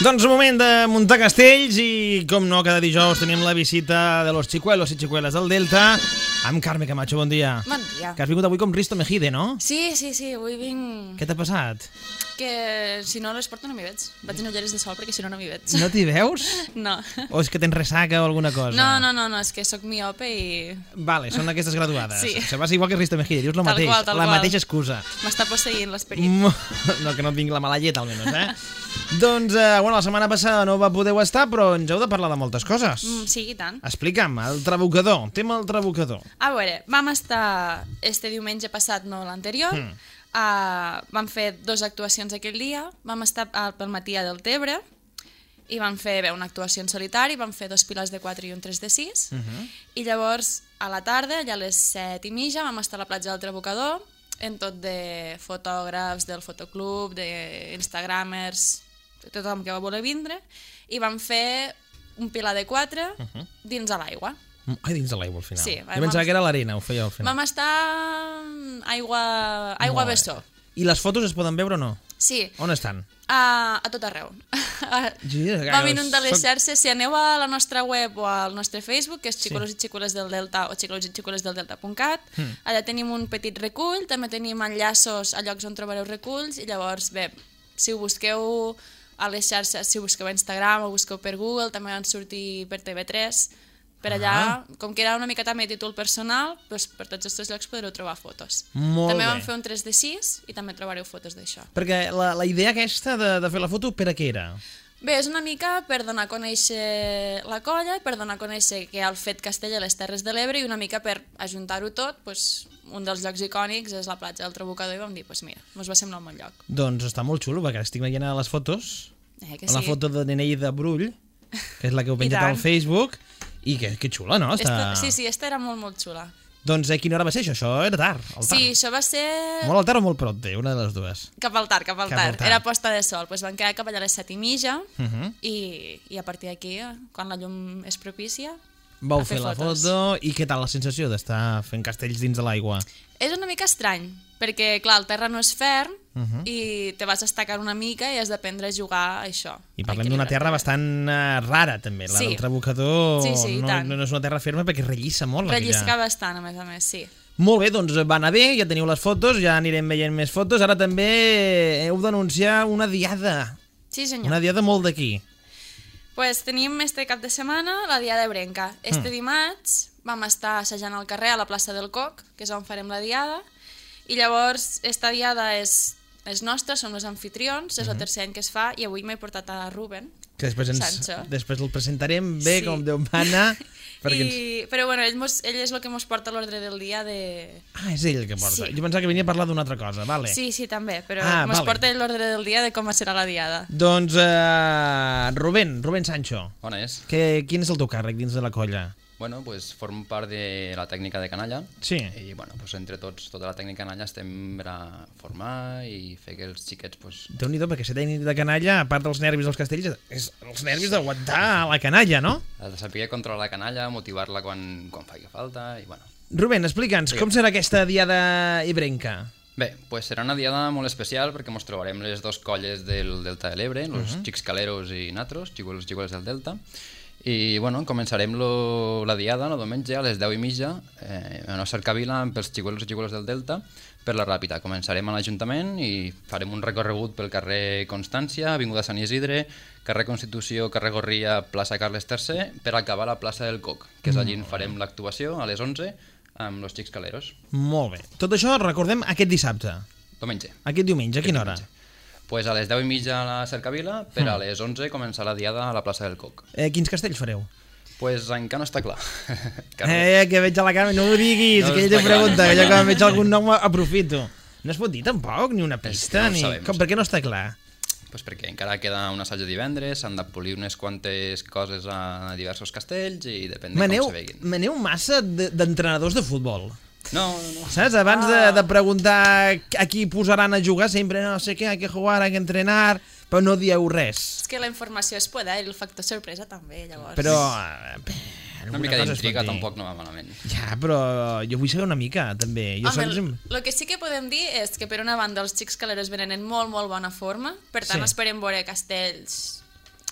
Doncs moment de muntar castells i, com no, cada dijous tenim la visita de los chicuelos i chicuelas del Delta amb Carme Camacho, bon dia. Bon dia. Que has vingut avui com Risto Mejide, no? Sí, avui vinc... Què t'ha passat? Que si no les porto no m'hi veig. Vaig en ulleres de sol perquè si no m'hi veig. No t'hi veus? No. O és que tens ressaca o alguna cosa? No, és que sóc miope i... Vale, són aquestes graduades. Sí. Se vas igual que Risto Mejide, dius el mateix, tal la qual. mateixa excusa. M'està posseint l'esperit. No, que no et vingui la mala llet, almenys, Doncs, bueno, la setmana passada no va poder estar, però ens heu de parlar de moltes coses. Sí, i tant. Explica'm, el trabucador, tema del trabucador. A veure, vam estar este diumenge passat, no l'anterior, vam fer 2 actuacions aquell dia, vam estar pel matí a Deltebre, i vam fer una actuació en solitari, vam fer 2 piles de 4 i un 3 de 6, i llavors a la tarda, ja a les 7:30, vam estar a la platja del Trabucador, en tot de fotògrafs del fotoclub, d'instagramers, tothom que va voler vindre, i vam fer un pilar de 4 dins a l'aigua. Ai, dins de l'aigua al final. Sí, jo pensava que era l'arena, ho feia al final. Vam estar aigua bessó. I les fotos es poden veure o no? Sí. On estan? A tot arreu. Vam inundar les xarxes. Si aneu a la nostra web o al nostre Facebook, que és xicolos i xicoles del Delta o xicolos i xicoles del Delta.cat, allà tenim un petit recull, també tenim enllaços a llocs on trobareu reculls, i llavors, bé, si ho busqueu a les xarxes, si ho busqueu a Instagram o ho busqueu per Google, també van sortir per TV3, per allà, com que era una mica també títol personal, doncs per tots aquests llocs podreu trobar fotos. Molt també bé. vam fer un 3 de 6 i també trobareu fotos d'això. Perquè la idea aquesta de fer la foto, per a què era? Bé, és una mica per donar a conèixer la colla, per donar a conèixer que hi ha el Fet Castell a les Terres de l'Ebre, i una mica per ajuntar-ho tot, doncs, un dels llocs icònics és la platja del Trabucador, i vam dir, doncs mira, ens va semblar un bon lloc. Doncs està molt xulo, perquè estic veient a les fotos, Que la sí. foto de Neneida Brull, que és la que heu penjat al Facebook, i que xula, no? Sí, esta era molt, molt xula. Doncs a quina hora va ser això? Això era tard, al tard. Sí, això va ser... Molt al tard o molt pronte, una de les dues. Cap al tard. Era posta de sol. Doncs van quedar cap allà a les 7:30 i a partir d'aquí, quan la llum és propícia, Vau fer la foto, i què tal la sensació d'estar fent castells dins de l'aigua? És una mica estrany, perquè, clar, el terra no és ferm i te vas estacar una mica i has d'aprendre a jugar a això. I parlem d'una terra bastant rara, també. La del Trabucador no és una terra ferma perquè rellisca molt. Rellisca bastant, a més, sí. Molt bé, doncs va anar bé, ja teniu les fotos, ja anirem veient més fotos. Ara també heu d'anunciar una diada. Sí, senyor. Una diada molt d'aquí. Pues tenim este cap de setmana la diada ebrenca. Este dimarts vam estar assajant al carrer a la plaça del Coc, que és on farem la diada, i llavors esta diada és nostra, som els anfitrions, és el tercer any que es fa, i avui m'he portat a Rubén, que després el presentarem bé, com Déu mana. Però bueno, ell és el que mos porta l'ordre del dia de... Ah, és ell el que porta. Jo pensava que venia a parlar d'una altra cosa, vale. Sí, també, però mos porta l'ordre del dia de com serà la diada. Doncs, Rubén Sancho. Bones. Quin és el teu càrrec dins de la colla? Bueno, pues formo part de la tècnica de canalla. Sí. I bueno, pues entre tots, tota la tècnica canalla estem per a formar i fer que els xiquets... Pues... Déu-n'hi-do, perquè ser tècnic de canalla, a part dels nervis dels castells, és els nervis d'aguantar la canalla, no? Has de saber controlar la canalla, motivar-la quan faci falta i bueno... Rubén, explica'ns, com serà aquesta diada ibrenca? Bé, pues serà una diada molt especial perquè ens trobarem les 2 colles del Delta de l'Ebre, els xics caleros i natros, xicoles del Delta. I bueno, començarem la diada el diumenge a les 10:30 a una cercavila amb els xicolos i xicoles del Delta per la Ràpita. Començarem a l'Ajuntament i farem un recorregut pel carrer Constància, Avinguda Sant Isidre, carrer Constitució, carrer Gorria, plaça Carles III, per acabar a la plaça del Coc, que és allí on farem l'actuació a les 11 amb els xics caleros. Molt bé. Tot això recordem aquest dissabte. Diumenge. Aquest diumenge, a quina hora? Pues a les 10:30 a la cercavila, per a les 11 començar la diada a la plaça del Coc. Quins castells fareu? Pues encara no està clar. Que veig a la Carme, no ho diguis, que ella te pregunta, que jo quan veig algun nom aprofito. No es pot dir tampoc, ni una pista, ni... Per què no està clar? Pues perquè encara queda un assaig de divendres, s'han de polir unes quantes coses a diversos castells i depèn de com se veguin. Maneu massa d'entrenadors de futbol. No. Saps? Abans de preguntar a qui posaran a jugar, sempre no sé què, hay que jugar, hay que entrenar, però no dieu res. És que la informació és poder i el factor sorpresa també, llavors. Però... Una mica d'intriga tampoc no va malament. Ja, però jo vull saber una mica, també. El que sí que podem dir és que, per una banda, els xics caleros venen en molt, molt bona forma, per tant esperem veure castells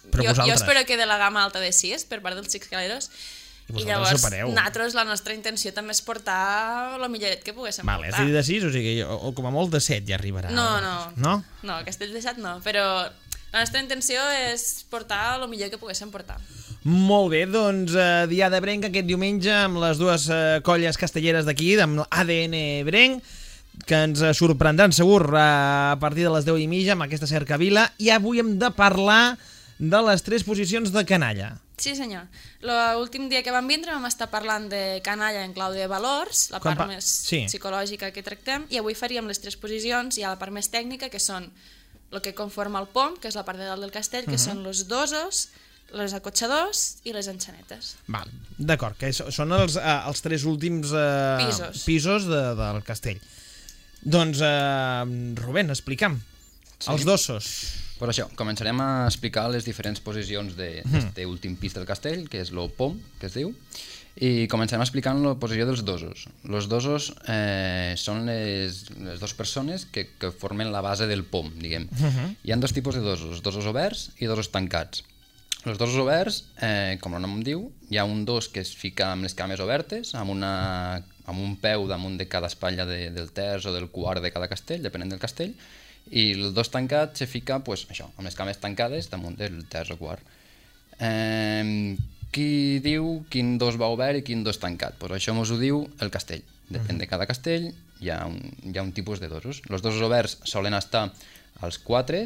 Però jo vosaltres? espero que de la gamma alta de 6 per part dels Xics Caleros. I llavors, nosaltres, la nostra intenció també és portar el milloret que poguéssim portar. Vale, has dit de 6, o sigui, o com a molt de 7 ja arribarà. No, Castell de 7 no, però la nostra intenció és portar el millor que poguéssim portar. Molt bé, doncs Diada Brenc aquest diumenge amb les dues colles castelleres d'aquí, amb l'ADN Brenc, que ens sorprendran segur a partir de les 10:30 amb aquesta cercavila. I avui hem de parlar de les 3 posicions de canalla. Sí, senyor. L'últim dia que vam vindre vam estar parlant de canalla en clau de valors, la part més psicològica que tractem, i avui faríem les 3 posicions i a la part més tècnica, que són el que conforma el pom, que és la part de dalt del castell, que són els dosos, les acotxadors i les enxanetes. D'acord, que són els 3 últims pisos del castell. Doncs, Rubén, explica'm. Els dosos. Per això, començarem a explicar les diferents posicions d'aquest últim pis del castell, que és el pom, que es diu, i començarem explicant la posició dels dosos. Els dosos són les dues persones que formen la base del pom, diguem. Hi ha 2 tipus de dosos oberts i dosos tancats. Els dosos oberts, com el nom diu, hi ha un dos que es fica amb les cames obertes, amb un peu damunt de cada espatlla del terç o del quart de cada castell, depenent del castell, i el dos tancat se fica amb les cames tancades damunt del terç o quart. Qui diu quin dos va obert i quin dos tancat? Això ens ho diu el castell. Depèn de cada castell, hi ha un tipus de dosos. Els dosos oberts solen estar als 4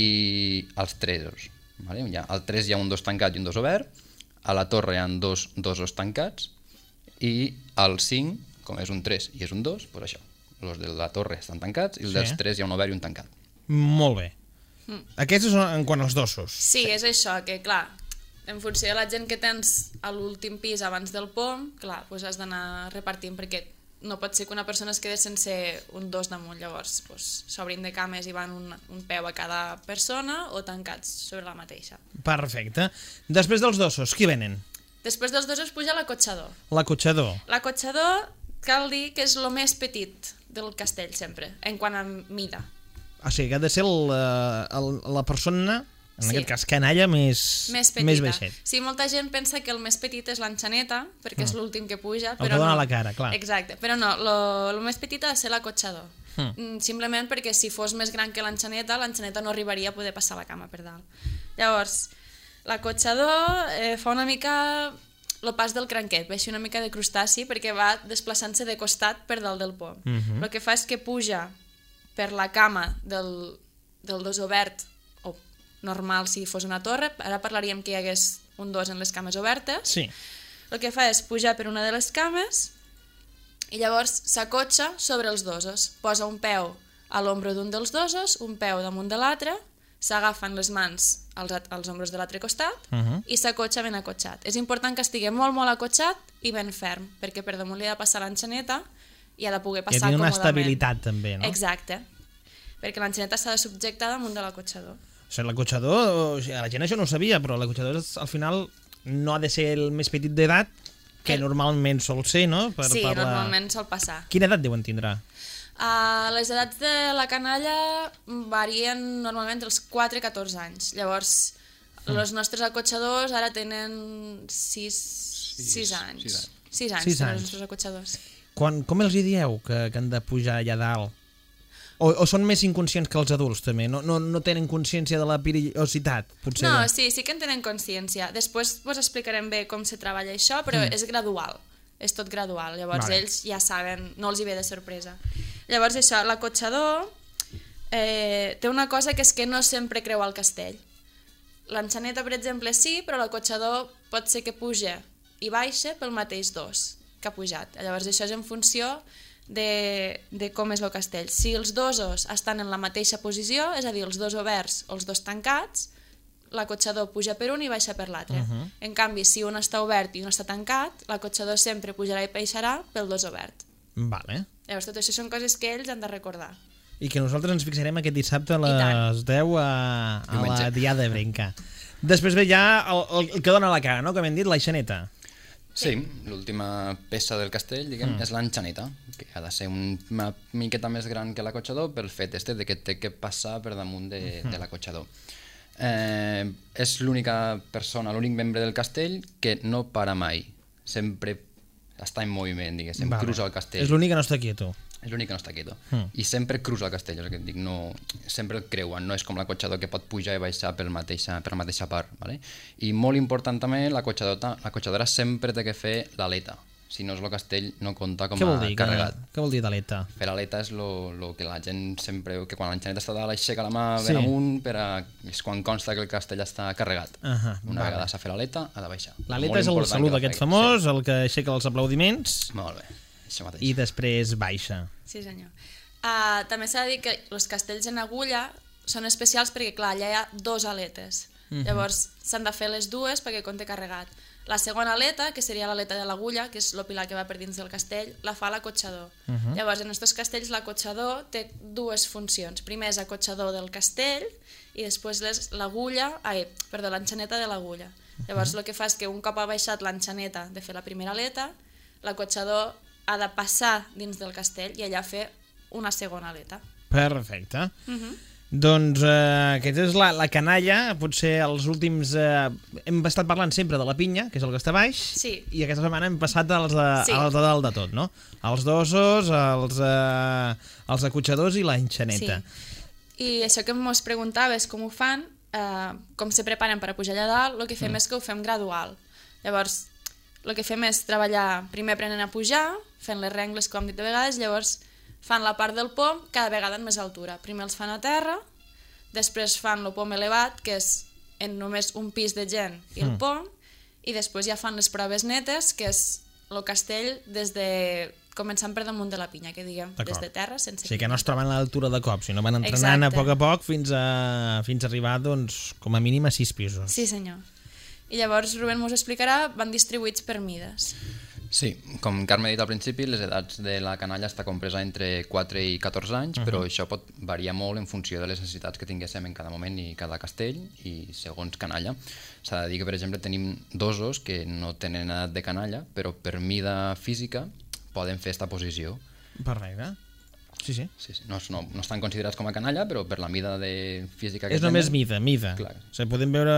i als 3. Al 3 hi ha un dos tancat i un dos obert, a la torre hi ha 2 dosos tancats, i al 5, com és un 3 i és un 2, això. Els de la torre estan tancats i els dels 3 hi ha un obert i un tancat. Molt bé. Aquests són en quant als dosos. Sí, és això, que clar, en funció de la gent que tens a l'últim pis abans del pom, clar, has d'anar repartint, perquè no pot ser que una persona es quedi sense un dos damunt, llavors s'obrin de cames i van un peu a cada persona o tancats sobre la mateixa. Perfecte. Després dels dosos, qui venen? Després dels dosos puja l'acotxador. L'acotxador. L'acotxador cal dir que és el més petit del castell sempre, en quant a mida. O sigui que ha de ser la persona, en aquest cas canalla, més baixet. Sí, molta gent pensa que el més petit és l'enxaneta, perquè és l'últim que puja, però no. El que dona la cara, clar. Exacte, però no, el més petit ha de ser l'acotxador. Simplement perquè si fos més gran que l'enxaneta no arribaria a poder passar la cama per dalt. Llavors, l'acotxador fa una mica el pas del cranquet, va així una mica de crustaci perquè va desplaçant-se de costat per dalt del pom. El que fa és que puja per la cama del dos obert, o normal si fos una torre, ara parlaríem que hi hagués un dos en les cames obertes. Sí. El que fa és pujar per una de les cames i llavors s'acotxa sobre els dosos. Posa un peu a l'ombro d'un dels dosos, un peu damunt de l'altre, s'agafen les mans als ombros de l'altre costat i s'acotxa ben acotxat. És important que estigui molt, molt acotxat i ben ferm, perquè per damunt li ha de passar l'enxaneta i ha de poder passar còmodament. I una estabilitat també, no? Exacte, perquè l'enxaneta s'ha de subjectar damunt de l'acotxador. O sigui, l'acotxador, la gent això no ho sabia, però l'acotxador al final no ha de ser el més petit d'edat, que normalment sol ser, no? Sí, normalment sol passar. Quina edat deuen tindre? Les edats de la canalla varien normalment dels 4 i 14 anys. Llavors, els nostres acotxadors ara tenen 6 anys. 6 anys tenen els nostres acotxadors. Com els dieu que han de pujar allà dalt? O són més inconscients que els adults, també? No tenen consciència de la perillositat, potser? No, sí que en tenen consciència. Després vos explicarem bé com se treballa això, però és gradual. És tot gradual, llavors ells ja saben, no els hi ve de sorpresa. Llavors això, l'acotxador té una cosa que és que no sempre creua el castell. L'enxaneta, per exemple, sí, però l'acotxador pot ser que puja i baixa pel mateix dos que ha pujat. Llavors això és en funció de com és el castell. Si els dosos estan en la mateixa posició, és a dir, els dos oberts o els dos tancats, l'acotxador puja per un i baixa per l'altre. En canvi, si un està obert i un està tancat, l'acotxador sempre pujarà i baixarà pel dos obert. Vale. Llavors, tot això són coses que ells han de recordar. I que nosaltres ens fixarem aquest dissabte a les 10 a la Diada Brenca. Després ve ja el que dona la cara, no? Com hem dit, l'aixaneta. Sí, l'última peça del castell, diguem, és l'enxaneta, que ha de ser una miqueta més gran que l'acotxador pel fet de que té que passar per damunt de l'acotxador. És l'única persona, l'únic membre del castell que no para mai. Sempre està en moviment, diguéssim, cruza el castell. És l'únic que no està quieto. És l'únic que no està quieto. I sempre cruza el castell, és el que et dic, no, sempre el creuen, no és com l'acotxador que pot pujar i baixar per la mateixa part. Vale? I molt important també, l'acotxadora sempre té que fer l'aleta. Si no és el castell, no compta com a carregat. Què vol dir d'aleta? Fer l'aleta és el que la gent sempre... que quan l'enxaneta està dalt aixeca la mà ben amunt, és quan consta que el castell està carregat. Una vegada s'ha fet l'aleta, ha de baixar. L'aleta és el salut aquest famós, el que aixeca els aplaudiments. Molt bé, això mateix. I després baixa. Sí, senyor. També s'ha de dir que els castells en agulla són especials perquè, clar, allà hi ha 2 aletes. Llavors, s'han de fer les dues perquè compte carregat. La segona aleta, que seria l'aleta de l'agulla, que és el pilar que va per dins del castell, la fa l'acotxador. Llavors, en aquests castells, l'acotxador té 2 funcions. Primer és acotxador del castell i després l'enxaneta de l'agulla. Llavors, el que fa és que un cop ha baixat l'enxaneta de fer la primera aleta, l'acotxador ha de passar dins del castell i allà fer una segona aleta. Perfecte. Doncs aquesta és la canalla, potser els últims... hem estat parlant sempre de la pinya, que és el que està baix, i aquesta setmana hem passat als de dalt de tot, no? Els dosos, els acotxadors i l'enxaneta. I això que mos preguntaves com ho fan, com se preparen per a pujar allà dalt, el que fem és que ho fem gradual. Llavors, el que fem és treballar, primer aprenent a pujar, fent les rengles, com hem dit de vegades, llavors fan la part del pom cada vegada en més altura. Primer els fan a terra, després fan el pom elevat, que és en només un pis de gent i el pom, i després ja fan les proves netes, que és el castell començant per damunt de la pinya, que diguem, des de terra, sense... O sigui que no es troben a l'altura de cop, sinó van entrenant a poc fins a arribar, doncs, com a mínim a 6 pisos. Sí, senyor. I llavors Rubén mos explicarà, van distribuïts per mides. Sí, com Carme ha dit al principi, les edats de la canalla està compresa entre 4 i 14 anys, però això pot variar molt en funció de les necessitats que tinguéssim en cada moment i cada castell i segons canalla. S'ha de dir que, per exemple, tenim dosos que no tenen edat de canalla, però per mida física poden fer esta posició. Perfecte. Sí. No estan considerats com a canalla, però per la mida de física que tenen... És només mida. Clar. O sigui, podem veure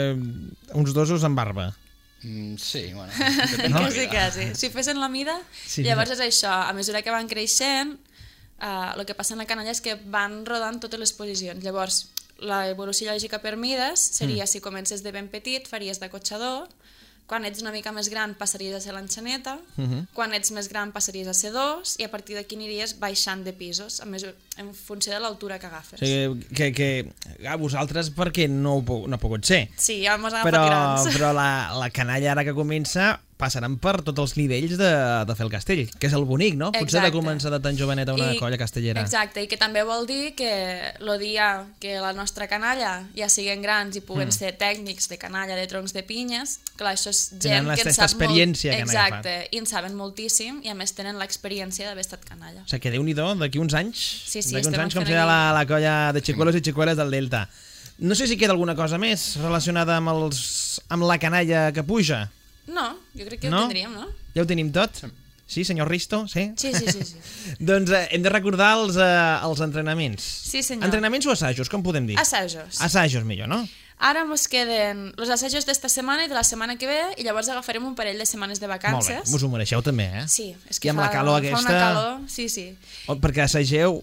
uns dosos amb barba. Sí, bueno... Quasi. Si fessin la mida, llavors és això. A mesura que van creixent, el que passa en la canalla és que van rodant totes les posicions. Llavors, l'evolució lògica per mides seria, si comences de ben petit, faries d'acotxador, quan ets una mica més gran passaries a ser l'enxaneta, quan ets més gran passaries a ser 2, i a partir d'aquí aniries baixant de pisos, en funció de l'altura que agafes. O sigui, que a vosaltres perquè no ha pogut ser. Sí, ja m'has agafat grans. Però la canalla ara que comença passaran per tots els nivells de fer el castell, que és el bonic, no? Potser de començar de tan joveneta una colla castellera. Exacte, i que també vol dir que el dia que la nostra canalla ja siguin grans i puguen ser tècnics de canalla, de troncs de pinyes, clar, això és gent que en sap molt... Exacte, i en saben moltíssim, i a més tenen l'experiència d'haver estat canalla. O sigui, que Déu-n'hi-do, d'aquí uns anys, d'aquí uns anys com serà la colla de xicuelos i xicueles del Delta. No sé si queda alguna cosa més relacionada amb la canalla que puja. No, jo crec que ho tindríem, no? Ja ho tenim tot? Sí, senyor Risto? Sí? Sí. Doncs hem de recordar els entrenaments. Sí, senyor. Entrenaments o assajos, com podem dir? Assajos. Assajos, millor, no? Ara mos queden els assajos d'esta setmana i de la setmana que ve, i llavors agafarem un parell de setmanes de vacances. Molt bé, us ho mereixeu també, eh? Sí, és que fa una calor. Sí. Perquè assageu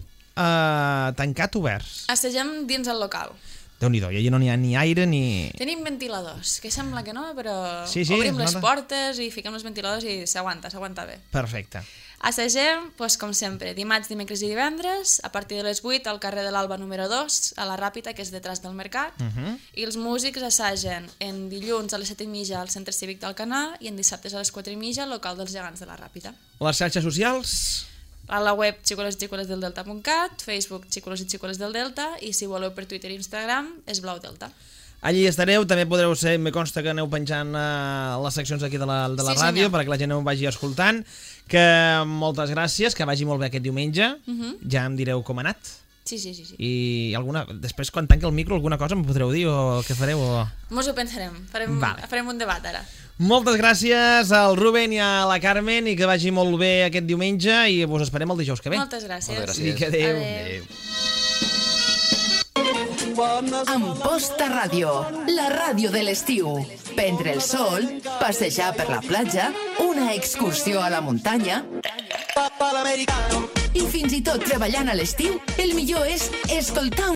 tancat oberts. Assagem dins el local. Déu-n'hi-do, i allà no n'hi ha ni aire ni... Tenim ventiladors, que sembla que no, però obrim les portes i fiquem els ventiladors i s'aguanta bé. Perfecte. Assagem, com sempre, dimarts, dimecres i divendres, a partir de les 8 al carrer de l'Alba número 2, a la Ràpita, que és detrás del mercat, i els músics assagen en dilluns a les 7:30 al Centre Cívic d'Alcanar i en dissabtes a les 4:30 al local dels Gegants de la Ràpita. Les xarxes socials... A la web xicolesdelta.cat, Facebook Xicolos i Xicoles del Delta, i si voleu per Twitter i Instagram és Blau Delta. Allí estareu, també podreu ser, me consta que aneu penjant les seccions aquí de la ràdio, perquè la gent ho vagi escoltant, que moltes gràcies, que vagi molt bé aquest diumenge, ja em direu com ha anat. Sí. I després quan tanqui el micro alguna cosa em podreu dir o què fareu? Mos ho pensarem, farem un debat ara. Moltes gràcies al Rubén i a la Carmen i que vagi molt bé aquest diumenge i vos esperem el dijous que ve. Moltes gràcies. Adéu. Amposta Ràdio, la ràdio de l'estiu. Prendre el sol, passejar per la platja, una excursió a la muntanya... I fins i tot treballant a l'estiu, el millor és escoltar